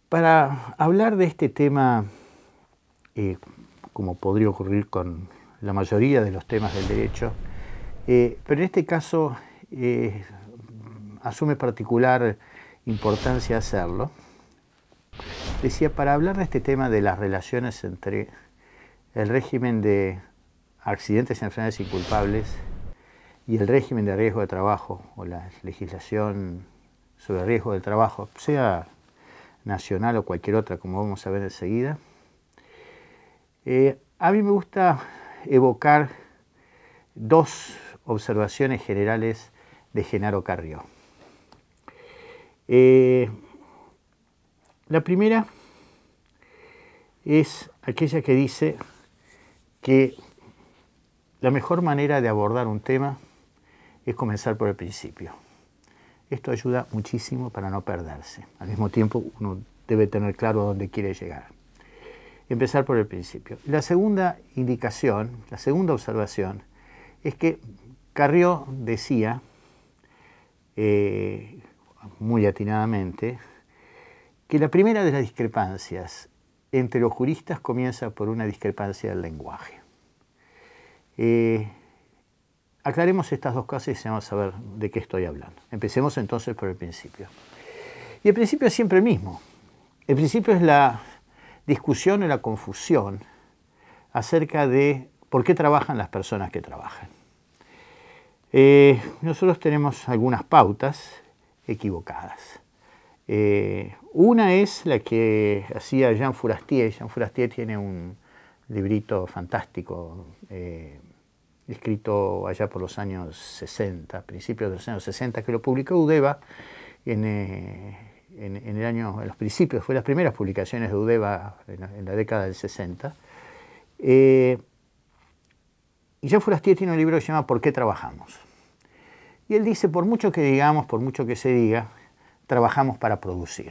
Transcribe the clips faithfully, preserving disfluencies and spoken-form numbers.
Para hablar de este tema, eh, como podría ocurrir con la mayoría de los temas del derecho, eh, pero en este caso eh, asume particular importancia hacerlo, decía, para hablar de este tema de las relaciones entre el régimen de accidentes y enfermedades inculpables y el régimen de riesgo de trabajo o la legislación sobre riesgo del trabajo, sea nacional o cualquier otra, como vamos a ver enseguida, eh, a mí me gusta evocar dos observaciones generales de Genaro Carrió. Eh, la primera es aquella que dice que la mejor manera de abordar un tema es comenzar por el principio. Esto ayuda muchísimo para no perderse. Al mismo tiempo, uno debe tener claro a dónde quiere llegar. Empezar por el principio. La segunda indicación, la segunda observación, es que Carrió decía, eh, muy atinadamente, que la primera de las discrepancias entre los juristas comienza por una discrepancia del lenguaje. Eh, Aclaremos estas dos cosas y vamos a ver de qué estoy hablando. Empecemos entonces por el principio. Y el principio es siempre el mismo. El principio es la discusión o la confusión acerca de por qué trabajan las personas que trabajan. Eh, nosotros tenemos algunas pautas equivocadas. Eh, una es la que hacía Jean Fourastier. Jean Fourastier tiene un librito fantástico, eh, escrito allá por los años sesenta, principios de los años sesenta, que lo publicó Eudeva en, eh, en, en el año, en los principios, fue las primeras publicaciones de Eudeva en la, en la década del sesenta. Eh, y Jean Fourastier tiene un libro que se llama ¿Por qué trabajamos? Y él dice, por mucho que digamos, por mucho que se diga, trabajamos para producir.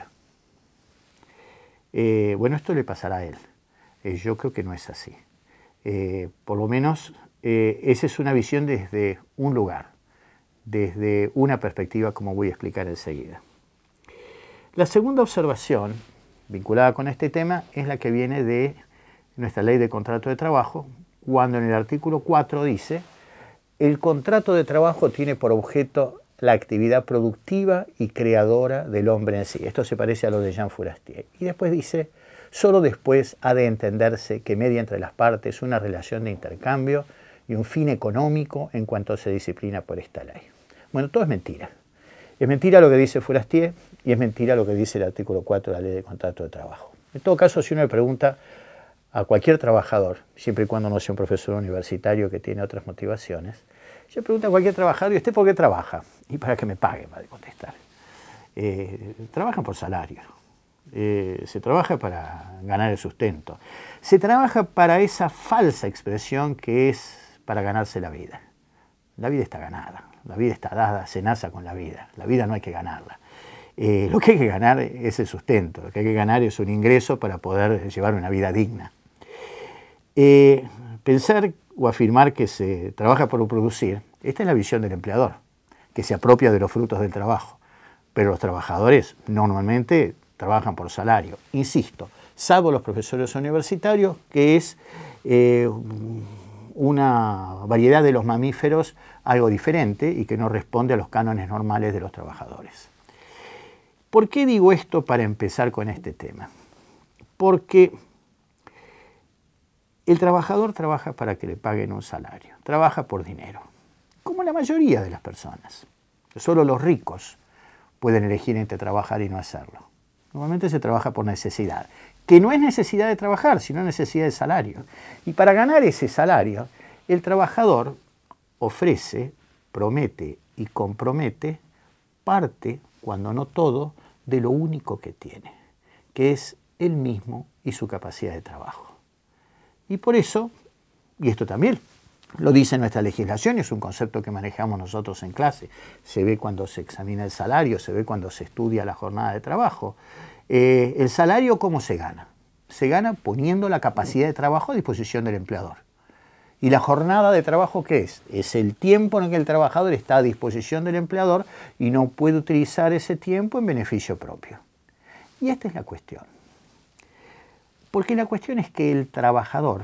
Eh, bueno, esto le pasará a él. Eh, yo creo que no es así. Eh, por lo menos eh, esa es una visión desde un lugar, desde una perspectiva, como voy a explicar enseguida. La segunda observación vinculada con este tema es la que viene de nuestra ley de contrato de trabajo, cuando en el artículo cuatro dice, el contrato de trabajo tiene por objeto la actividad productiva y creadora del hombre en sí. Esto se parece a lo de Jean Fourastier. Y después dice, solo después ha de entenderse que media entre las partes una relación de intercambio y un fin económico en cuanto se disciplina por esta ley. Bueno, todo es mentira. Es mentira lo que dice Fourastier y es mentira lo que dice el artículo cuatro de la ley de contrato de trabajo. En todo caso, si uno le pregunta a cualquier trabajador, siempre y cuando no sea un profesor universitario que tiene otras motivaciones, yo pregunto a cualquier trabajador, ¿y usted por qué trabaja? Y para que me pague, va a contestar. Eh, trabajan por salario. Eh, se trabaja para ganar el sustento. Se trabaja para esa falsa expresión que es para ganarse la vida. La vida está ganada, la vida está dada, se nace con la vida. La vida no hay que ganarla. Eh, lo que hay que ganar es el sustento, lo que hay que ganar es un ingreso para poder llevar una vida digna. Eh, pensar o afirmar que se trabaja por producir, esta es la visión del empleador, que se apropia de los frutos del trabajo. Pero los trabajadores normalmente trabajan por salario. Insisto, salvo los profesores universitarios, que es eh, una variedad de los mamíferos algo diferente y que no responde a los cánones normales de los trabajadores. ¿Por qué digo esto para empezar con este tema? Porque el trabajador trabaja para que le paguen un salario, trabaja por dinero, como la mayoría de las personas. Solo los ricos pueden elegir entre trabajar y no hacerlo. Normalmente se trabaja por necesidad, que no es necesidad de trabajar, sino necesidad de salario. Y para ganar ese salario, el trabajador ofrece, promete y compromete parte, cuando no todo, de lo único que tiene, que es él mismo y su capacidad de trabajo. Y por eso, y esto también lo dice nuestra legislación, es un concepto que manejamos nosotros en clase, se ve cuando se examina el salario, se ve cuando se estudia la jornada de trabajo. Eh, ¿El salario cómo se gana? Se gana poniendo la capacidad de trabajo a disposición del empleador. ¿Y la jornada de trabajo qué es? Es el tiempo en el que el trabajador está a disposición del empleador y no puede utilizar ese tiempo en beneficio propio. Y esta es la cuestión. Porque la cuestión es que el trabajador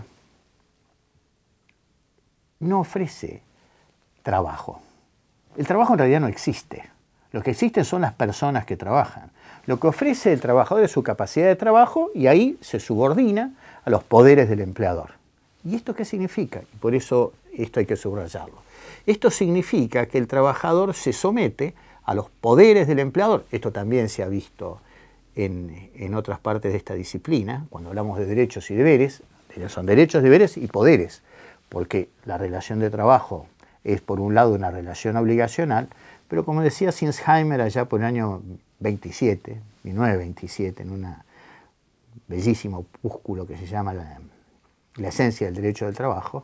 no ofrece trabajo. El trabajo en realidad no existe. Lo que existen son las personas que trabajan. Lo que ofrece el trabajador es su capacidad de trabajo y ahí se subordina a los poderes del empleador. ¿Y esto qué significa? Y por eso esto hay que subrayarlo. Esto significa que el trabajador se somete a los poderes del empleador. Esto también se ha visto en, en otras partes de esta disciplina, cuando hablamos de derechos y deberes. Son derechos, deberes y poderes, porque la relación de trabajo es por un lado una relación obligacional, pero como decía Sinsheimer allá por el año veintisiete, mil novecientos veintisiete, en un bellísimo opúsculo que se llama La, la esencia del derecho del trabajo,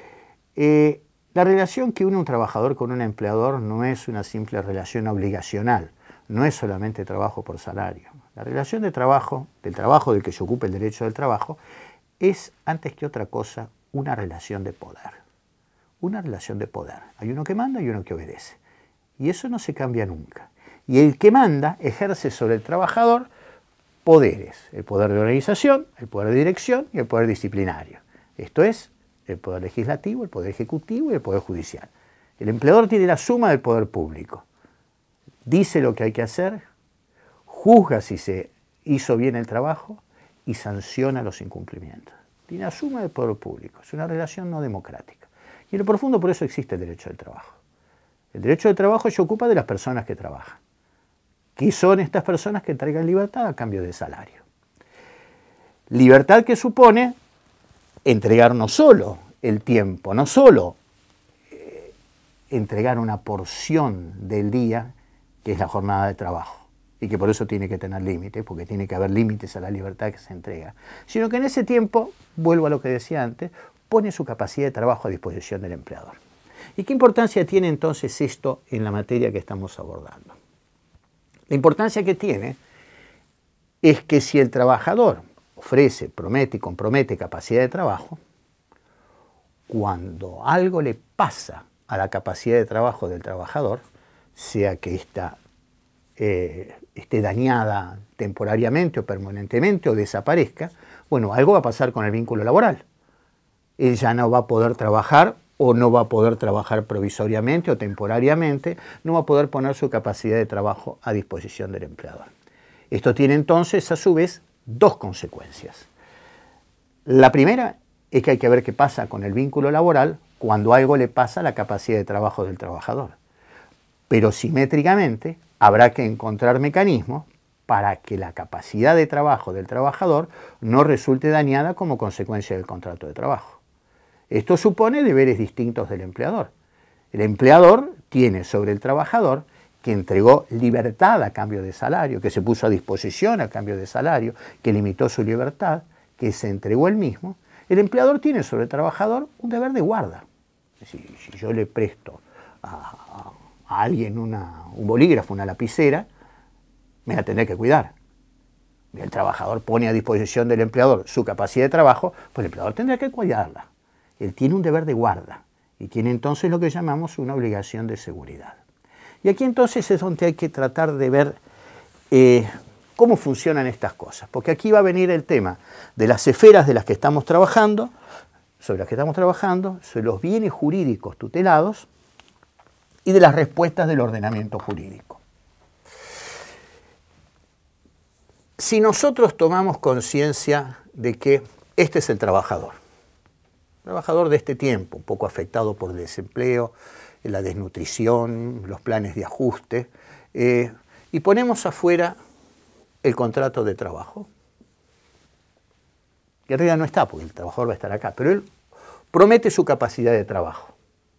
eh, la relación que une un trabajador con un empleador no es una simple relación obligacional, no es solamente trabajo por salario. La relación de trabajo, del trabajo del que se ocupa el derecho del trabajo, es antes que otra cosa una relación de poder. Una relación de poder. Hay uno que manda y uno que obedece. Y eso no se cambia nunca. Y el que manda ejerce sobre el trabajador poderes. El poder de organización, el poder de dirección y el poder disciplinario. Esto es el poder legislativo, el poder ejecutivo y el poder judicial. El empleador tiene la suma del poder público. Dice lo que hay que hacer, juzga si se hizo bien el trabajo y sanciona los incumplimientos. Tiene la suma del poder público. Es una relación no democrática. Y en lo profundo por eso existe el derecho del trabajo. El derecho del trabajo se ocupa de las personas que trabajan. ¿Qué son estas personas que entregan libertad a cambio de salario? Libertad que supone entregar no solo el tiempo, no solo eh, entregar una porción del día, que es la jornada de trabajo, y que por eso tiene que tener límites, porque tiene que haber límites a la libertad que se entrega, sino que en ese tiempo, vuelvo a lo que decía antes, pone su capacidad de trabajo a disposición del empleador. ¿Y qué importancia tiene entonces esto en la materia que estamos abordando? La importancia que tiene es que si el trabajador ofrece, promete y compromete capacidad de trabajo, cuando algo le pasa a la capacidad de trabajo del trabajador, sea que ésta eh, esté dañada temporariamente o permanentemente o desaparezca, bueno, algo va a pasar con el vínculo laboral. Él ya no va a poder trabajar o no va a poder trabajar provisoriamente o temporariamente, no va a poder poner su capacidad de trabajo a disposición del empleador. Esto tiene entonces, a su vez, dos consecuencias. La primera es que hay que ver qué pasa con el vínculo laboral cuando algo le pasa a la capacidad de trabajo del trabajador. Pero simétricamente habrá que encontrar mecanismos para que la capacidad de trabajo del trabajador no resulte dañada como consecuencia del contrato de trabajo. Esto supone deberes distintos del empleador. El empleador tiene sobre el trabajador que entregó libertad a cambio de salario, que se puso a disposición a cambio de salario, que limitó su libertad, que se entregó él mismo. El empleador tiene sobre el trabajador un deber de guarda. Si, si yo le presto a, a, a alguien una, un bolígrafo, una lapicera, me la tendré que cuidar. El trabajador pone a disposición del empleador su capacidad de trabajo, pues el empleador tendrá que cuidarla. Él tiene un deber de guarda y tiene entonces lo que llamamos una obligación de seguridad. Y aquí entonces es donde hay que tratar de ver eh, cómo funcionan estas cosas, porque aquí va a venir el tema de las esferas de las que estamos trabajando, sobre las que estamos trabajando, sobre los bienes jurídicos tutelados y de las respuestas del ordenamiento jurídico. Si nosotros tomamos conciencia de que este es el trabajador, trabajador de este tiempo, un poco afectado por el desempleo, la desnutrición, los planes de ajuste, eh, y ponemos afuera el contrato de trabajo, que en realidad no está, porque el trabajador va a estar acá, pero él promete su capacidad de trabajo.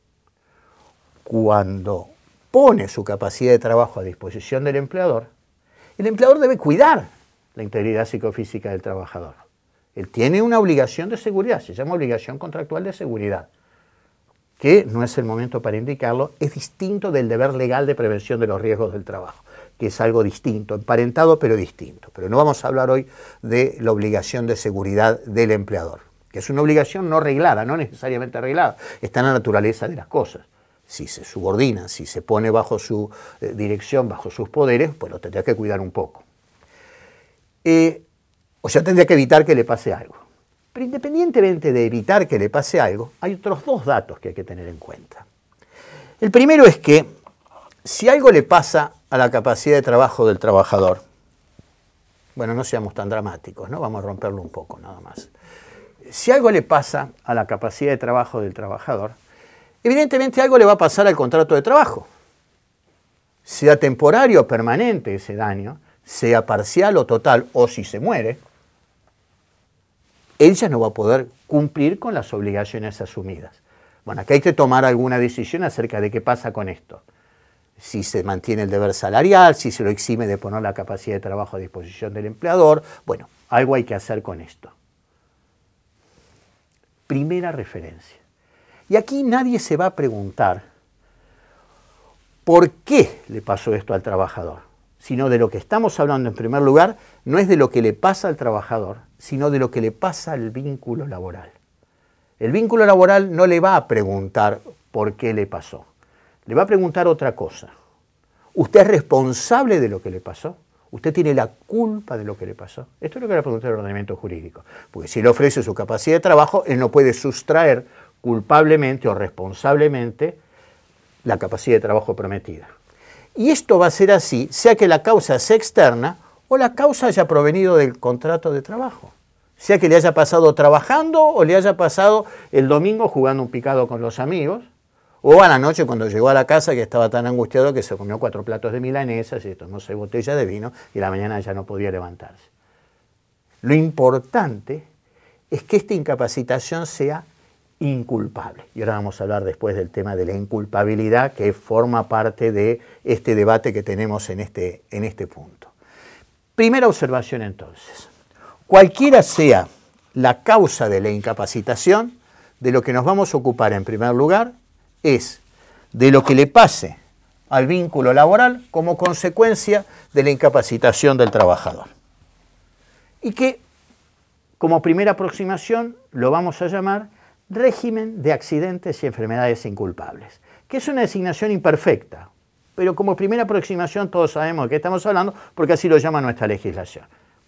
Cuando pone su capacidad de trabajo a disposición del empleador, el empleador debe cuidar la integridad psicofísica del trabajador. Él tiene una obligación de seguridad, se llama obligación contractual de seguridad, que no es el momento para indicarlo, es distinto del deber legal de prevención de los riesgos del trabajo, que es algo distinto, emparentado pero distinto. Pero no vamos a hablar hoy de la obligación de seguridad del empleador, que es una obligación no reglada, no necesariamente reglada, está en la naturaleza de las cosas. Si se subordina, si se pone bajo su eh, dirección, bajo sus poderes, pues lo tendrá que cuidar un poco. eh, o sea, tendría que evitar que le pase algo. Pero independientemente de evitar que le pase algo, hay otros dos datos que hay que tener en cuenta. El primero es que si algo le pasa a la capacidad de trabajo del trabajador, bueno, no seamos tan dramáticos, ¿no? Vamos a romperlo un poco nada más. Si algo le pasa a la capacidad de trabajo del trabajador, evidentemente algo le va a pasar al contrato de trabajo. Sea temporario o permanente ese daño, sea parcial o total, o si se muere, él ya no va a poder cumplir con las obligaciones asumidas. Bueno, aquí hay que tomar alguna decisión acerca de qué pasa con esto. Si se mantiene el deber salarial, si se lo exime de poner la capacidad de trabajo a disposición del empleador. Bueno, algo hay que hacer con esto. Primera referencia. Y aquí nadie se va a preguntar por qué le pasó esto al trabajador, sino de lo que estamos hablando en primer lugar, no es de lo que le pasa al trabajador, sino de lo que le pasa al vínculo laboral. El vínculo laboral no le va a preguntar por qué le pasó, le va a preguntar otra cosa. ¿Usted es responsable de lo que le pasó? ¿Usted tiene la culpa de lo que le pasó? Esto es lo que le va a preguntar el ordenamiento jurídico, porque si le ofrece su capacidad de trabajo, él no puede sustraer culpablemente o responsablemente la capacidad de trabajo prometida. Y esto va a ser así, sea que la causa sea externa o la causa haya provenido del contrato de trabajo. Sea que le haya pasado trabajando o le haya pasado el domingo jugando un picado con los amigos, o a la noche cuando llegó a la casa que estaba tan angustiado que se comió cuatro platos de milanesas y tomó seis botellas de vino y a la mañana ya no podía levantarse. Lo importante es que esta incapacitación sea inculpable. Y ahora vamos a hablar después del tema de la inculpabilidad, que forma parte de este debate que tenemos en este, en este punto. Primera observación entonces. Cualquiera sea la causa de la incapacitación, de lo que nos vamos a ocupar en primer lugar es de lo que le pase al vínculo laboral como consecuencia de la incapacitación del trabajador. Y que como primera aproximación lo vamos a llamar régimen de accidentes y enfermedades inculpables, que es una designación imperfecta, pero como primera aproximación todos sabemos de qué estamos hablando porque así lo llama nuestra legislación.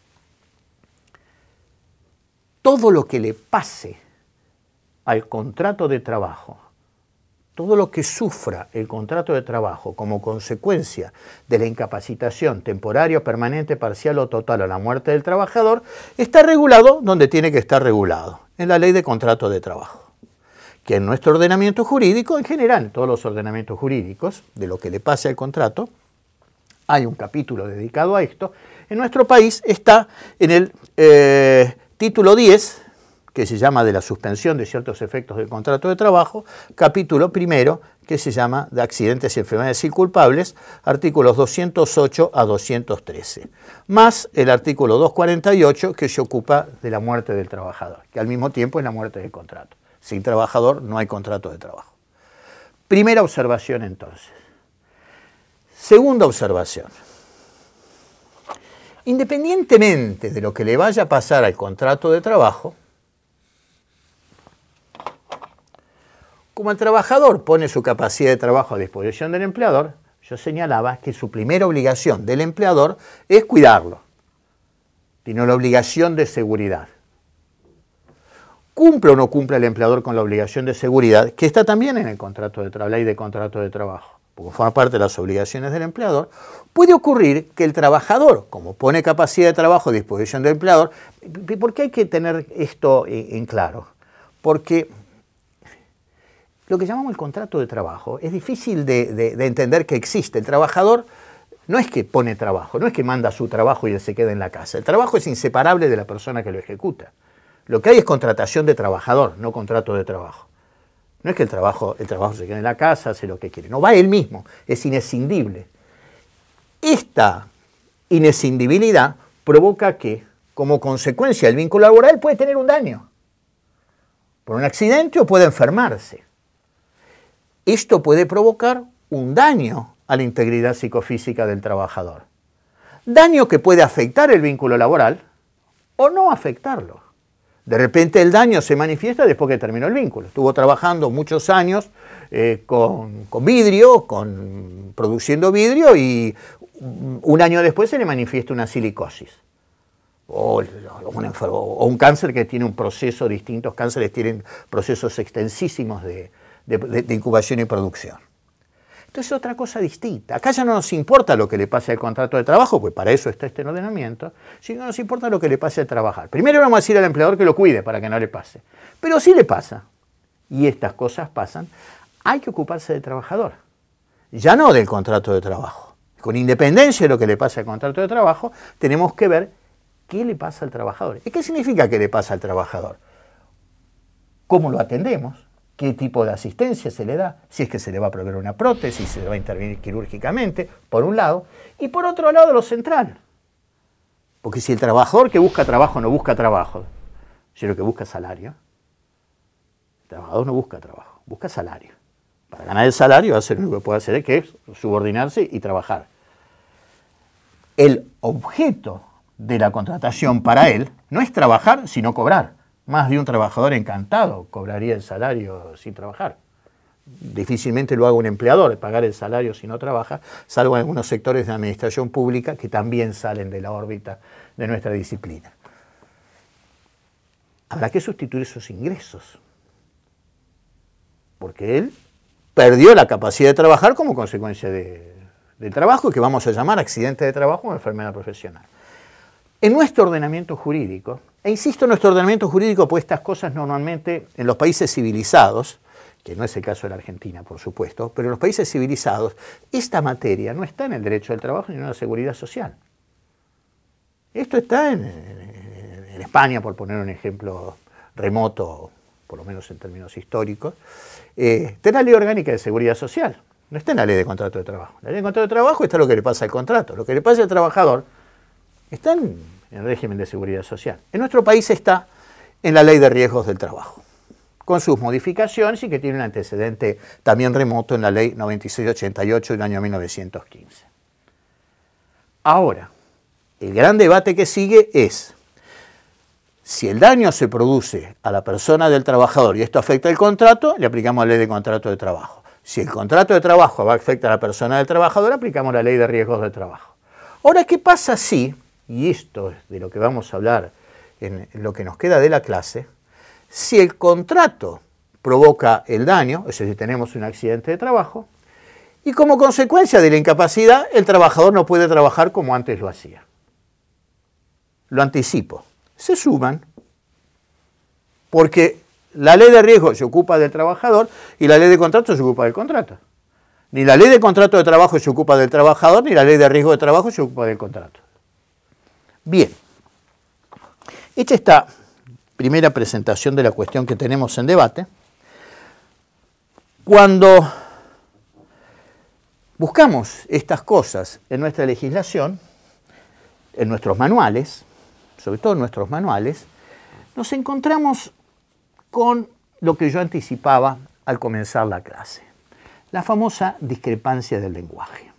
Todo lo que le pase al contrato de trabajo, todo lo que sufra el contrato de trabajo como consecuencia de la incapacitación temporaria, permanente, parcial o total o la muerte del trabajador, está regulado donde tiene que estar regulado, en la ley de contrato de trabajo. Que en nuestro ordenamiento jurídico, en general, en todos los ordenamientos jurídicos, de lo que le pase al contrato, hay un capítulo dedicado a esto. En nuestro país está en el eh, título diez, que se llama de la suspensión de ciertos efectos del contrato de trabajo, capítulo primero, que se llama de accidentes y enfermedades inculpables, artículos doscientos ocho a doscientos trece, más el artículo doscientos cuarenta y ocho que se ocupa de la muerte del trabajador, que al mismo tiempo es la muerte del contrato. Sin trabajador no hay contrato de trabajo. Primera observación entonces. Segunda observación. Independientemente de lo que le vaya a pasar al contrato de trabajo, como el trabajador pone su capacidad de trabajo a disposición del empleador, yo señalaba que su primera obligación del empleador es cuidarlo. Tiene la obligación de seguridad. ¿Cumple o no cumple el empleador con la obligación de seguridad? Que está también en el contrato de trabajo, ley de contrato de trabajo, porque forma parte de las obligaciones del empleador. Puede ocurrir que el trabajador, como pone capacidad de trabajo a disposición del empleador, ¿por qué hay que tener esto en claro? Porque lo que llamamos el contrato de trabajo es difícil de, de, de entender que existe. El trabajador no es que pone trabajo, no es que manda su trabajo y él se queda en la casa. El trabajo es inseparable de la persona que lo ejecuta. Lo que hay es contratación de trabajador, no contrato de trabajo. No es que el trabajo, el trabajo se quede en la casa, hace lo que quiere. No, va él mismo, es inescindible. Esta inescindibilidad provoca que, como consecuencia del vínculo laboral, puede tener un daño. Por un accidente o puede enfermarse. Esto puede provocar un daño a la integridad psicofísica del trabajador. Daño que puede afectar el vínculo laboral o no afectarlo. De repente el daño se manifiesta después que terminó el vínculo. Estuvo trabajando muchos años eh, con, con vidrio, con, produciendo vidrio y un año después se le manifiesta una silicosis. o, una o un cáncer que tiene un proceso, distintos cánceres tienen procesos extensísimos de, de, de incubación y producción. Entonces es otra cosa distinta. Acá ya no nos importa lo que le pase al contrato de trabajo, pues para eso está este ordenamiento, sino nos importa lo que le pase al trabajar. Primero vamos a decir al empleador que lo cuide para que no le pase. Pero si le pasa, y estas cosas pasan, hay que ocuparse del trabajador, ya no del contrato de trabajo. Con independencia de lo que le pase al contrato de trabajo, tenemos que ver qué le pasa al trabajador. ¿Y qué significa que le pasa al trabajador? ¿Cómo lo atendemos? ¿Qué tipo de asistencia se le da? Si es que se le va a proveer una prótesis, si se le va a intervenir quirúrgicamente, por un lado. Y por otro lado, lo central. Porque si el trabajador que busca trabajo no busca trabajo, sino que busca salario, el trabajador no busca trabajo, busca salario. Para ganar el salario, hacer lo único que puede hacer es que es subordinarse y trabajar. El objeto de la contratación para él no es trabajar, sino cobrar. Más de un trabajador encantado cobraría el salario sin trabajar. Difícilmente lo haga un empleador, pagar el salario si no trabaja, salvo en algunos sectores de la administración pública que también salen de la órbita de nuestra disciplina. Habrá que sustituir esos ingresos, porque él perdió la capacidad de trabajar como consecuencia de, del trabajo, que vamos a llamar accidente de trabajo o enfermedad profesional. En nuestro ordenamiento jurídico, e insisto en nuestro ordenamiento jurídico, pues estas cosas normalmente en los países civilizados, que no es el caso de la Argentina, por supuesto, pero en los países civilizados, esta materia no está en el derecho del trabajo ni en la seguridad social. Esto está en, en, en España, por poner un ejemplo remoto, por lo menos en términos históricos, eh, está en la Ley Orgánica de Seguridad Social, no está en la Ley de Contrato de Trabajo. La Ley de Contrato de Trabajo está lo que le pasa al contrato, lo que le pasa al trabajador está en el régimen de seguridad social. En nuestro país está en la Ley de Riesgos del Trabajo, con sus modificaciones y que tiene un antecedente también remoto en la Ley noventa y seis ochenta y ocho del año mil novecientos quince. Ahora, el gran debate que sigue es si el daño se produce a la persona del trabajador y esto afecta el contrato, le aplicamos la Ley de Contrato de Trabajo. Si el contrato de trabajo va a afectar a la persona del trabajador, aplicamos la Ley de Riesgos del Trabajo. Ahora, ¿qué pasa si, y esto es de lo que vamos a hablar en lo que nos queda de la clase, si el contrato provoca el daño, es decir, tenemos un accidente de trabajo, y como consecuencia de la incapacidad, el trabajador no puede trabajar como antes lo hacía? Lo anticipo. Se suman, porque la ley de riesgo se ocupa del trabajador y la ley de contrato se ocupa del contrato. Ni la ley de contrato de trabajo se ocupa del trabajador, ni la ley de riesgo de trabajo se ocupa del contrato. Bien, hecha esta primera presentación de la cuestión que tenemos en debate, cuando buscamos estas cosas en nuestra legislación, en nuestros manuales, sobre todo en nuestros manuales, nos encontramos con lo que yo anticipaba al comenzar la clase, la famosa discrepancia del lenguaje.